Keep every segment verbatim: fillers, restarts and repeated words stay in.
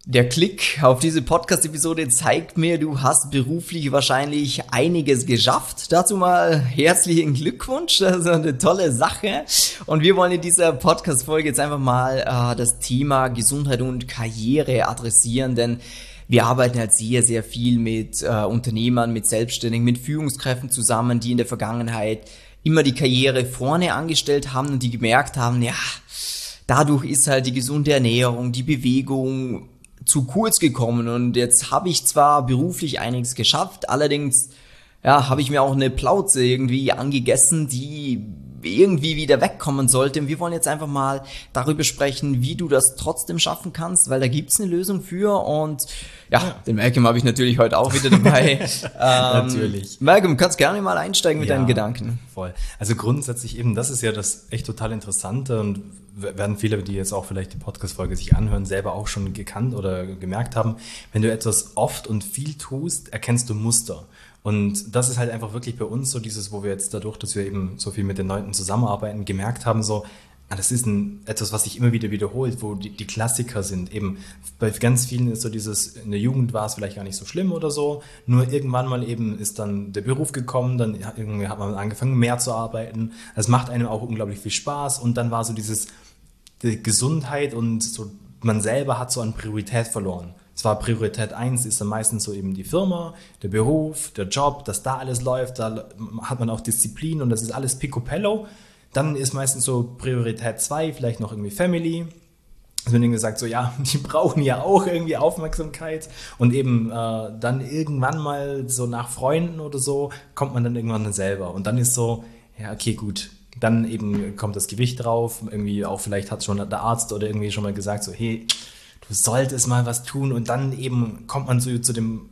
Der Klick auf diese Podcast-Episode zeigt mir, du hast beruflich wahrscheinlich einiges geschafft. Dazu mal herzlichen Glückwunsch, das ist eine tolle Sache. Und wir wollen in dieser Podcast-Folge jetzt einfach mal äh, das Thema Gesundheit und Karriere adressieren, denn wir arbeiten halt sehr, sehr viel mit äh, Unternehmern, mit Selbstständigen, mit Führungskräften zusammen, die in der Vergangenheit immer die Karriere vorne angestellt haben und die gemerkt haben, ja, dadurch ist halt die gesunde Ernährung, die Bewegung zu kurz gekommen und jetzt habe ich zwar beruflich einiges geschafft, allerdings ja, habe ich mir auch eine Plauze irgendwie angegessen, die irgendwie wieder wegkommen sollte. Und wir wollen jetzt einfach mal darüber sprechen, wie du das trotzdem schaffen kannst, weil da gibt's eine Lösung für und ja, ja. Den Malcolm habe ich natürlich heute auch wieder dabei. ähm, natürlich. Malcolm, du kannst gerne mal einsteigen mit ja, deinen Gedanken. Voll. Also grundsätzlich eben, das ist ja das echt total Interessante und werden viele, die jetzt auch vielleicht die Podcast-Folge sich anhören, selber auch schon gekannt oder gemerkt haben, wenn du etwas oft und viel tust, erkennst du Muster. Und das ist halt einfach wirklich bei uns so dieses, wo wir jetzt dadurch, dass wir eben so viel mit den Leuten zusammenarbeiten, gemerkt haben, so, ah, das ist ein, etwas, was sich immer wieder wiederholt, wo die, die Klassiker sind. Eben bei ganz vielen ist so dieses, in der Jugend war es vielleicht gar nicht so schlimm oder so, nur irgendwann mal eben ist dann der Beruf gekommen, dann irgendwie hat man angefangen mehr zu arbeiten. Es macht einem auch unglaublich viel Spaß und dann war so dieses, die Gesundheit und so, man selber hat so an Priorität verloren. Zwar Priorität eins ist dann meistens so eben die Firma, der Beruf, der Job, dass da alles läuft, da hat man auch Disziplin und das ist alles picobello. Dann ist meistens so Priorität zwei, vielleicht noch irgendwie Family. Also wenn irgendwie sagt so, ja, die brauchen ja auch irgendwie Aufmerksamkeit und eben äh, dann irgendwann mal so nach Freunden oder so kommt man dann irgendwann dann selber und dann ist so, ja okay gut, dann eben kommt das Gewicht drauf, irgendwie auch vielleicht hat schon der Arzt oder irgendwie schon mal gesagt so, hey, du solltest mal was tun und dann eben kommt man so zu dem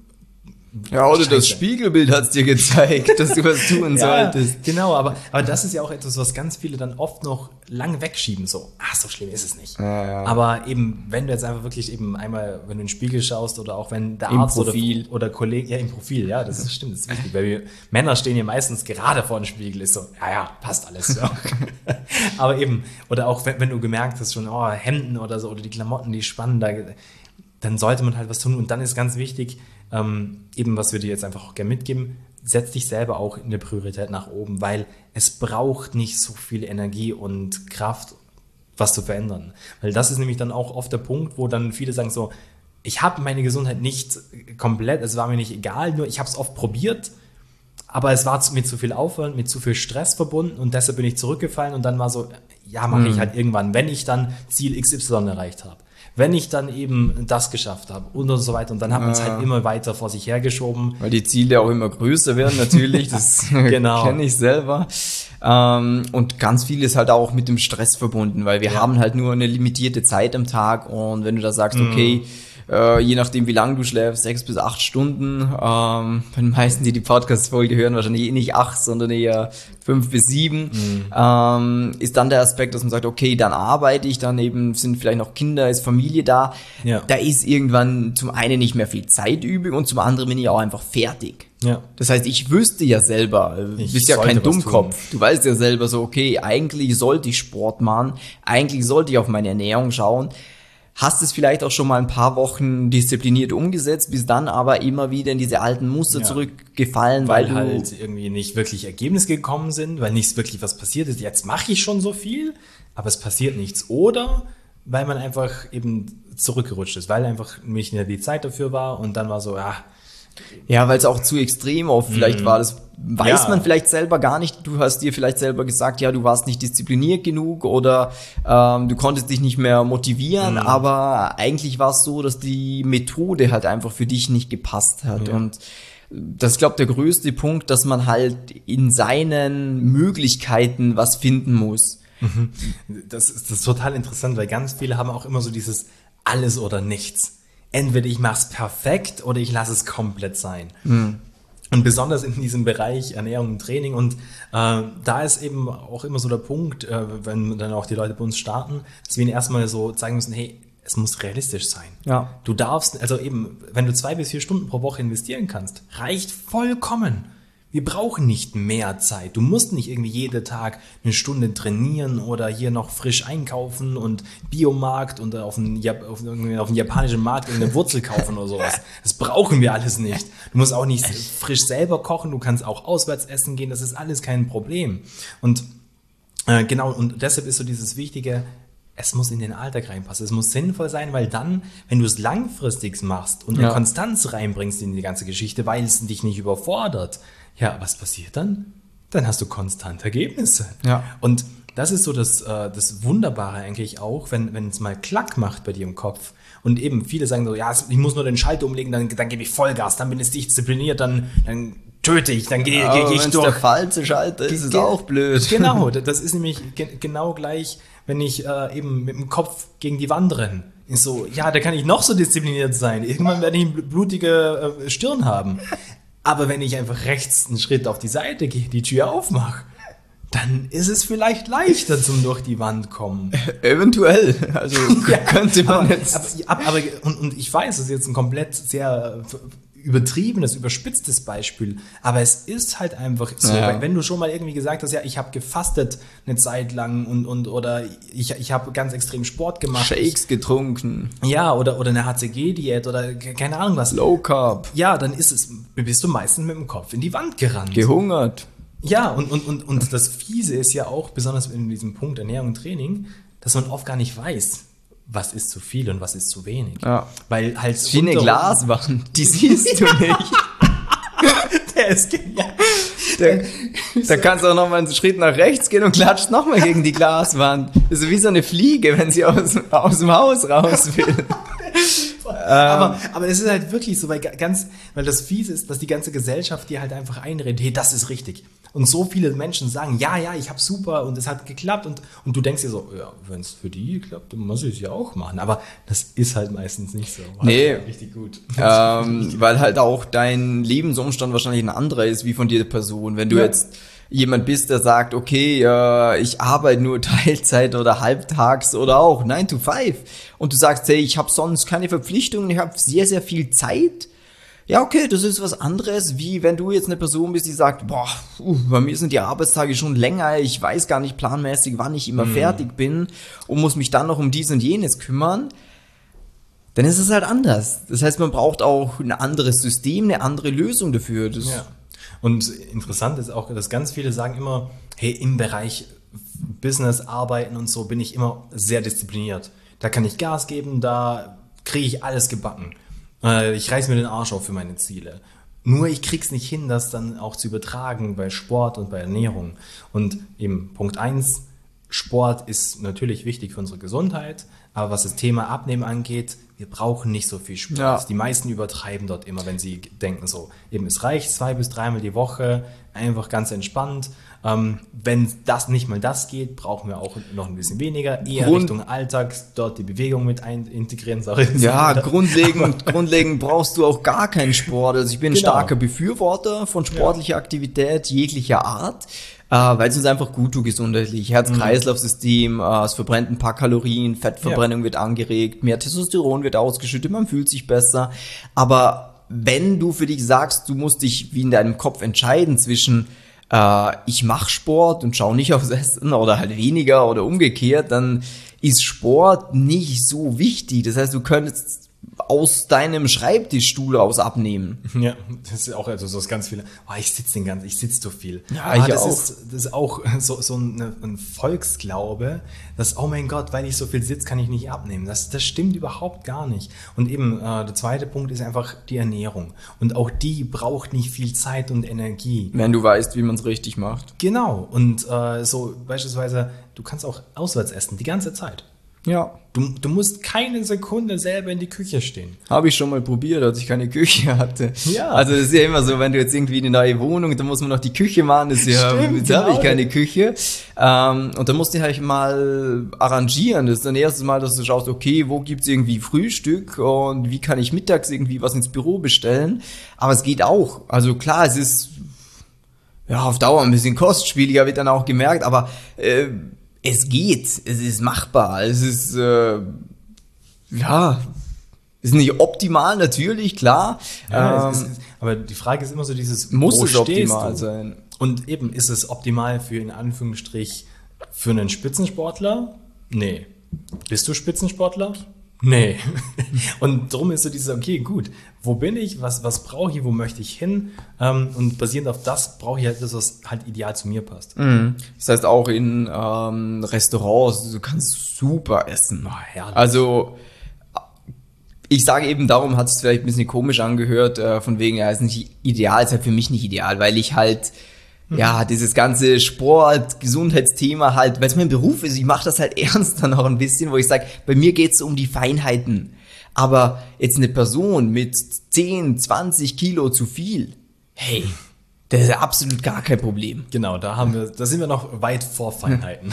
ja, oder Scheiße. Das Spiegelbild hat es dir gezeigt, dass du was tun ja, solltest. Genau, aber, aber das ist ja auch etwas, was ganz viele dann oft noch lang wegschieben, so, ach, so schlimm ist es nicht. Ja, ja. Aber eben, wenn du jetzt einfach wirklich eben einmal, wenn du in den Spiegel schaust oder auch wenn der Im Arzt Profil. oder, oder Kollege, ja, im Profil, ja, das ist, stimmt, das ist wichtig, weil wir Männer stehen ja meistens gerade vor dem Spiegel, ist so, ja, ja, passt alles. Ja. Aber eben, oder auch wenn, wenn du gemerkt hast schon, oh, Hemden oder so, oder die Klamotten, die spannen, da, dann sollte man halt was tun und dann ist ganz wichtig, Ähm, eben was wir dir jetzt einfach auch gerne mitgeben, setz dich selber auch in der Priorität nach oben, weil es braucht nicht so viel Energie und Kraft, was zu verändern. Weil das ist nämlich dann auch oft der Punkt, wo dann viele sagen so, ich habe meine Gesundheit nicht komplett, es war mir nicht egal, nur ich habe es oft probiert, aber es war mit zu viel Aufwand, mit zu viel Stress verbunden und deshalb bin ich zurückgefallen und dann war so, ja, mache ich halt irgendwann, wenn ich dann Ziel X Y erreicht habe. Wenn ich dann eben das geschafft habe und, und so weiter. Und dann hat man es halt immer weiter vor sich hergeschoben. Weil die Ziele auch immer größer werden natürlich, das genau. kenne ich selber. Ähm, und ganz viel ist halt auch mit dem Stress verbunden, weil wir ja. haben halt nur eine limitierte Zeit am Tag und wenn du da sagst, mm. okay, äh, je nachdem wie lange du schläfst, sechs bis acht Stunden, ähm, bei den meisten, die die Podcast-Folge hören, wahrscheinlich eh nicht acht, sondern eher fünf bis sieben, mm. ähm, ist dann der Aspekt, dass man sagt, okay, dann arbeite ich, dann eben sind vielleicht noch Kinder, ist Familie da, ja. da ist irgendwann zum einen nicht mehr viel Zeit übrig und zum anderen bin ich auch einfach fertig. Ja. Das heißt, ich wüsste ja selber, du ich bist ja kein Dummkopf, du weißt ja selber so, okay, eigentlich sollte ich Sport machen, eigentlich sollte ich auf meine Ernährung schauen, hast es vielleicht auch schon mal ein paar Wochen diszipliniert umgesetzt, bis dann aber immer wieder in diese alten Muster ja. zurückgefallen, weil, weil du halt irgendwie nicht wirklich Ergebnisse gekommen sind, weil nicht wirklich was passiert ist. Jetzt mache ich schon so viel, aber es passiert nichts. Oder weil man einfach eben zurückgerutscht ist, weil einfach nicht mehr die Zeit dafür war und dann war so, ja, Ja, weil es auch zu extrem oft vielleicht mm. war. Das weiß ja. man vielleicht selber gar nicht. Du hast dir vielleicht selber gesagt, ja, du warst nicht diszipliniert genug oder ähm, du konntest dich nicht mehr motivieren. Mm. Aber eigentlich war es so, dass die Methode halt einfach für dich nicht gepasst hat. Ja. Und das ist, glaube ich, der größte Punkt, dass man halt in seinen Möglichkeiten was finden muss. Mhm. Das ist, das ist total interessant, weil ganz viele haben auch immer so dieses alles oder nichts. Entweder ich mache es perfekt oder ich lasse es komplett sein. Mhm. Und besonders in diesem Bereich Ernährung und Training. Und äh, da ist eben auch immer so der Punkt, äh, wenn dann auch die Leute bei uns starten, dass wir ihnen erstmal so zeigen müssen, hey, es muss realistisch sein. Ja. Du darfst, also eben, wenn du zwei bis vier Stunden pro Woche investieren kannst, reicht vollkommen. Wir brauchen nicht mehr Zeit. Du musst nicht irgendwie jeden Tag eine Stunde trainieren oder hier noch frisch einkaufen und Biomarkt und auf einen, Jap- auf, irgendwie auf einen japanischen Markt irgendeine Wurzel kaufen oder sowas. Das brauchen wir alles nicht. Du musst auch nicht frisch selber kochen, du kannst auch auswärts essen gehen, das ist alles kein Problem. Und äh, genau, und deshalb ist so dieses Wichtige, es muss in den Alltag reinpassen. Es muss sinnvoll sein, weil dann, wenn du es langfristig machst und eine Ja. Konstanz reinbringst in die ganze Geschichte, weil es dich nicht überfordert, ja, was passiert dann? Dann hast du konstant Ergebnisse. Ja. Und das ist so das, äh, das Wunderbare eigentlich auch, wenn wenn es mal Klack macht bei dir im Kopf. Und eben viele sagen so, ja, ich muss nur den Schalter umlegen, dann, dann gebe ich Vollgas, dann bin ich diszipliniert, dann, dann töte ich, dann gehe Aber geh ich wenn's durch. der falsche Schalter ist, ist es auch blöd. Genau, das ist nämlich ge- genau gleich, wenn ich äh, eben mit dem Kopf gegen die Wand renne. Ist so, ja, da kann ich noch so diszipliniert sein. Irgendwann werde ich eine blutige äh, Stirn haben. Aber wenn ich einfach rechts einen Schritt auf die Seite gehe, die Tür aufmache, dann ist es vielleicht leichter zum durch die Wand kommen. Eventuell. Also Ja, könnte man aber, jetzt. aber, aber und, und ich weiß, das ist jetzt ein komplett sehr übertriebenes, überspitztes Beispiel, aber es ist halt einfach so, Ja. weil wenn du schon mal irgendwie gesagt hast, ja, ich habe gefastet eine Zeit lang und, und oder ich, ich habe ganz extrem Sport gemacht. Shakes getrunken, Ja, oder, oder eine H C G-Diät oder ke- keine Ahnung was. Low Carb, Ja, dann ist es, bist du meistens mit dem Kopf in die Wand gerannt. gehungert. Ja, und, und, und, und das Fiese ist ja auch, besonders in diesem Punkt Ernährung und Training, dass man oft gar nicht weiß, was ist zu viel und was ist zu wenig. Ja. Weil halt Wie eine rundherum- Glaswand, die siehst du nicht. Der ist genial. Da, da kannst du auch noch mal einen Schritt nach rechts gehen und klatscht noch mal gegen die Glaswand. Das ist wie so eine Fliege, wenn sie aus, aus dem Haus raus will. Aber, aber es ist halt wirklich so, weil ga- ganz, weil das Fiese ist, dass die ganze Gesellschaft dir halt einfach einredet, hey, das ist richtig. Und so viele Menschen sagen, ja, ja, ich habe super und es hat geklappt und, und du denkst dir so, ja, wenn es für die klappt, dann muss ich es ja auch machen. Aber das ist halt meistens nicht so. Nee. Richtig gut. Ähm, weil halt auch dein Lebensumstand wahrscheinlich ein anderer ist wie von dir Person. Wenn du Ja. jetzt jemand bist, der sagt, okay, äh, ich arbeite nur Teilzeit oder halbtags oder auch nine to five und du sagst, hey, ich habe sonst keine Verpflichtungen, ich habe sehr, sehr viel Zeit. Ja, okay, das ist was anderes, wie wenn du jetzt eine Person bist, die sagt, boah, uh, bei mir sind die Arbeitstage schon länger, ich weiß gar nicht planmäßig, wann ich immer fertig bin und muss mich dann noch um dies und jenes kümmern. Dann ist es halt anders. Das heißt, man braucht auch ein anderes System, eine andere Lösung dafür. Das Ja. Und interessant ist auch, dass ganz viele sagen immer, hey, im Bereich Business, Arbeiten und so bin ich immer sehr diszipliniert. Da kann ich Gas geben, da kriege ich alles gebacken. Äh, Ich reiß mir den Arsch auf für meine Ziele. Nur ich krieg's nicht hin, das dann auch zu übertragen bei Sport und bei Ernährung. Und eben Punkt eins, Sport ist natürlich wichtig für unsere Gesundheit, aber was das Thema Abnehmen angeht, wir brauchen nicht so viel Sport. Ja. Die meisten übertreiben dort immer, wenn sie denken so, eben es reicht zwei bis dreimal die Woche, einfach ganz entspannt. Ähm, wenn das nicht mal das geht, brauchen wir auch noch ein bisschen weniger, eher Grund- Richtung Alltag, dort die Bewegung mit ein integrieren. Sorry. Ja, grundlegend, grundlegend brauchst du auch gar keinen Sport. Also ich bin ein Genau. starker Befürworter von sportlicher Aktivität jeglicher Art, äh, weil es uns einfach gut tut gesundheitlich. Herz-Kreislauf-System, äh, es verbrennt ein paar Kalorien, Fettverbrennung wird angeregt, mehr Testosteron wird ausgeschüttet, man fühlt sich besser. Aber wenn du für dich sagst, du musst dich wie in deinem Kopf entscheiden zwischen äh, ich mache Sport und schaue nicht aufs Essen oder halt weniger oder umgekehrt, dann ist Sport nicht so wichtig. Das heißt, du könntest aus deinem Schreibtischstuhl aus abnehmen. Ja, das ist auch also so ganz viele. Oh, ich sitze den ganzen, ich sitze zu viel. Ja, ah, ich das auch. ist das ist auch so so eine, ein Volksglaube, dass oh mein Gott, weil ich so viel sitze, kann ich nicht abnehmen. Das das stimmt überhaupt gar nicht. Und eben äh, der zweite Punkt ist einfach die Ernährung und auch die braucht nicht viel Zeit und Energie. Wenn du weißt, wie man es richtig macht. Genau. Und äh, so beispielsweise, du kannst auch auswärts essen die ganze Zeit. Ja, Du, du musst keine Sekunde selber in die Küche stehen. habe ich schon mal probiert, als ich keine Küche hatte. Ja. Also das ist ja immer so, wenn du jetzt irgendwie eine neue Wohnung, dann muss man noch die Küche machen, das ist ja, Stimmt, jetzt habe ich genau. keine Küche. Ähm, und dann musst du halt mal arrangieren. Das ist dann erstes Mal, dass du schaust, okay, wo gibt's irgendwie Frühstück und wie kann ich mittags irgendwie was ins Büro bestellen. Aber es geht auch. Also klar, es ist ja auf Dauer ein bisschen kostspieliger, habe ich dann auch gemerkt, aber äh, es geht, es ist machbar, es ist, äh, ja, Ist nicht optimal, natürlich, klar. Ja, ähm, es ist, aber die Frage ist immer so dieses, muss wo es stehst optimal du? sein? Und eben, ist es optimal für, in Anführungsstrich, für einen Spitzensportler? Nee. Bist du Spitzensportler? Nee. Und darum ist so dieses, okay, gut, wo bin ich, was, was brauche ich, wo möchte ich hin? Ähm, und basierend auf das brauche ich halt das, was halt ideal zu mir passt. Mhm. Das heißt auch in ähm, Restaurants, du kannst super essen. Oh, herrlich. Also ich sage eben, darum hat es vielleicht ein bisschen komisch angehört, äh, von wegen, ja, ist nicht ideal, ist halt für mich nicht ideal, weil ich halt ja, dieses ganze Sport, Gesundheitsthema halt, weil es mein Beruf ist, ich mache das halt ernst dann auch ein bisschen, wo ich sage, bei mir geht's um die Feinheiten. Aber jetzt eine Person mit zehn, zwanzig Kilo zu viel, hey, das ist ja absolut gar kein Problem. Genau, da haben wir, da sind wir noch weit vor Feinheiten.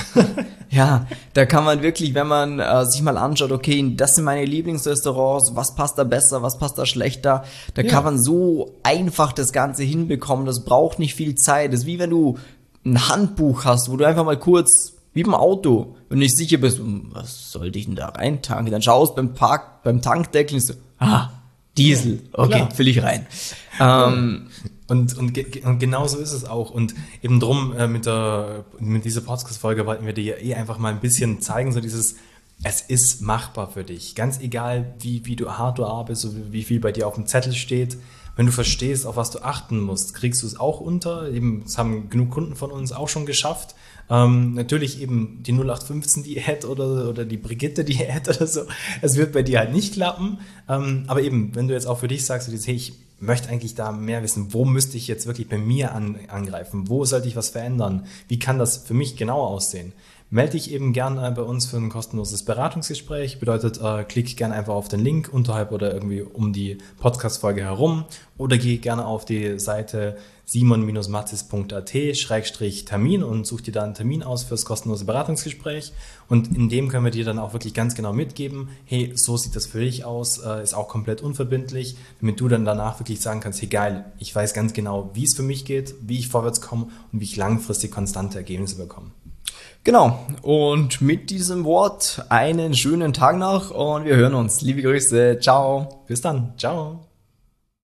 Ja, da kann man wirklich, wenn man äh, sich mal anschaut, okay, das sind meine Lieblingsrestaurants, was passt da besser, was passt da schlechter, da Ja. kann man so einfach das Ganze hinbekommen, das braucht nicht viel Zeit. Das ist wie wenn du ein Handbuch hast, wo du einfach mal kurz, wie beim Auto, wenn du nicht sicher bist, hm, was sollte ich denn da reintanken, dann schaust beim Park, beim Tankdeckel und so, ah, Diesel, okay, klar. füll ich rein. Ähm, Und, und, ge- und genau so ist es auch. Und eben drum, äh, mit, der, mit dieser Podcast-Folge wollten wir dir eh einfach mal ein bisschen zeigen, so dieses, es ist machbar für dich. Ganz egal, wie, wie du hart du arbeitest, so wie viel bei dir auf dem Zettel steht. Wenn du verstehst, auf was du achten musst, kriegst du es auch unter. Eben, das haben genug Kunden von uns auch schon geschafft. Ähm, natürlich eben die null acht fünfzehn Diät oder, oder die Brigitte Diät oder so. Es wird bei dir halt nicht klappen. Ähm, aber eben, wenn du jetzt auch für dich sagst, du dieses, hey, ich möchte eigentlich da mehr wissen, wo müsste ich jetzt wirklich bei mir an, angreifen? Wo sollte ich was verändern? Wie kann das für mich genau aussehen? Melde dich eben gern äh, bei uns für ein kostenloses Beratungsgespräch. Bedeutet, äh, klick gerne einfach auf den Link unterhalb oder irgendwie um die Podcast-Folge herum oder geh gerne auf die Seite simon matzis punkt a t Schrägstrich Termin und such dir da einen Termin aus fürs kostenlose Beratungsgespräch. Und in dem können wir dir dann auch wirklich ganz genau mitgeben, hey, so sieht das für dich aus, äh, ist auch komplett unverbindlich, damit du dann danach wirklich sagen kannst, hey geil, ich weiß ganz genau, wie es für mich geht, wie ich vorwärts komme und wie ich langfristig konstante Ergebnisse bekomme. Genau, und mit diesem Wort einen schönen Tag noch und wir hören uns. Liebe Grüße, ciao. Bis dann, ciao.